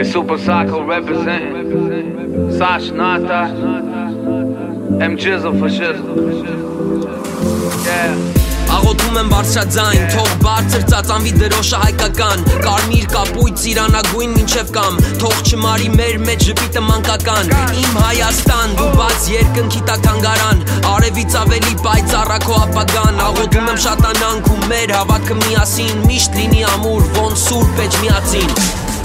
It's Super Psycho representing Sash Nata M Jizzle for shizzle. Yeah. Աղոթում եմ բարձրաձայն, թող բարձր ծածանվի դրոշը հայկական, կարմիր կապույտ ծիրանագույն մինչև կամ, թող չմարի մեր մեջ ժպիտը մանկական, իմ Հայաստան, դու բաց երկնքի տակ թանգարան, արևից ավելի պայծառ քո ապագան, աղոթում եմ շատանանք ու մեր հավատքը միասին, միշտ լինի ամուր, ոնց սուրբ էջմիածին։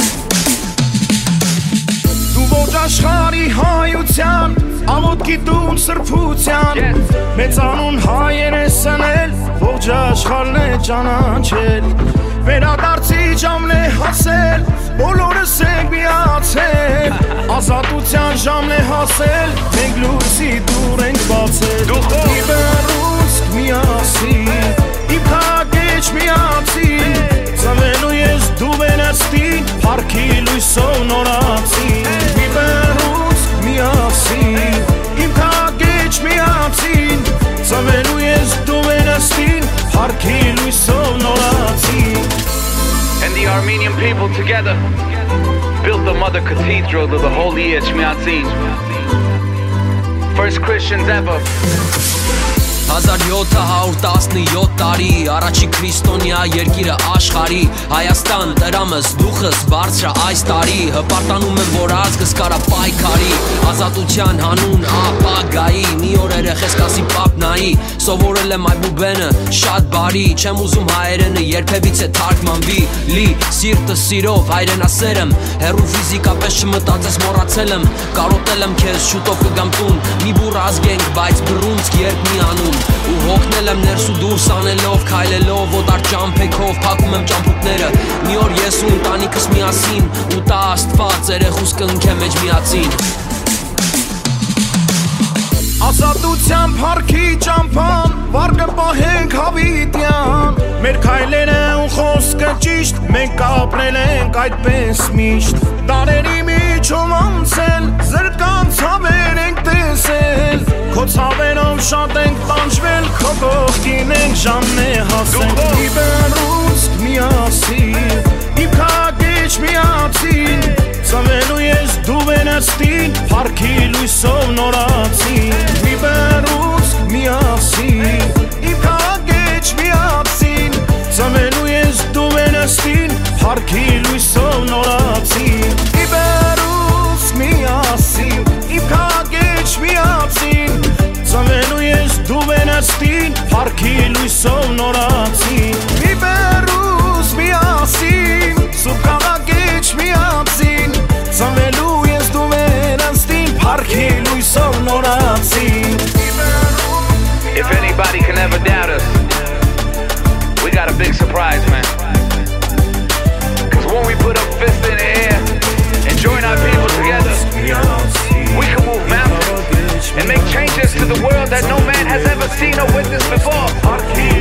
Դու ոչ աշխարհի հայության, աղոթքի տուն սրբության, մեծանուն հայեր ես սնել, ողջ աշխարհն է ճանաչել, վերադարձի ժամն է հասել, բոլորս ենք միացել, ազատության ժամն է հասել, մենք լույսի դուռ ենք բացել, իմ ռուսք միասին, իմ քագեջ միացին, ծնվելու ես դու վենաստին, փառքի լույսով նորացին, իմ ռուսք միասին, իմ քագեջ միացին, ծնվելու ես դու վենաստին, փառքի լույսով նորացին. And the Armenian people together built the mother cathedral of the holy Echmiadzin. First Christians ever. 1717 տարի առաջի քրիստոնյա երկիրը աշխարհի Հայաստան տրամս դուխս բարձր այս տարի հպարտանում եմ որ ազգս կարա պայքարի ազատության հանուն ապագայի մի օր երեխես կասի պապնայի սովորել եմ այ բուբենը շատ բարի չեմ ուզում հայերենը երբևիցե թարգմանվի լի սիրտը սիրով հայրենասեր եմ հեռու ֆիզիկապես չմտածես մոռացել եմ կարոտել եմ քեզ շուտով կգամ տուն մի բուռ ազգ ենք բայց բռունցք երբ մի անում ու հոգնել եմ ներս ու դուրս անելով քայլելով օտար ճամփեքով փակում եմ ճամփուկները մի օր ես ու ընտանիքս միասին ու տա Աստված երեխուս կընկեմ մեջ միացին Ազատության փառքի ճամփան վարգը պահենք հավիտյան մեր քայլերը ու խոսքը ճիշտ մենք ապրել ենք այդպես միշտ դարերի միջով անցել զրկան ցավեր ենք տեսել քո ցավերով շատ ենք տանջվել քո կողքին ենք ժամն է հասել իմ ռուսք միասին իմ քագեջ միացին ծնվելու ես դու վենաստին փառքի լույսով նորացին իմ ռուսք միասին իմ քագեջ միացին ծնվելու ես դու վենաստին փառքի լույսով նորացին իմ ռուսք միասին իմ քագեջ միացին ծնվելու ես դու վենաստին փառքի լույսով նորացին իմ ռուսք միասին սուրբ քաղաքեջ միացին ծնվելու ես դու վենաստին փառքի լույսով նորացին If anybody can ever doubt us, we got a big surprise, man. Cause when we put up fists in the air and join our people together, we can move mountains and make changes to the world that no man has ever seen or witnessed before.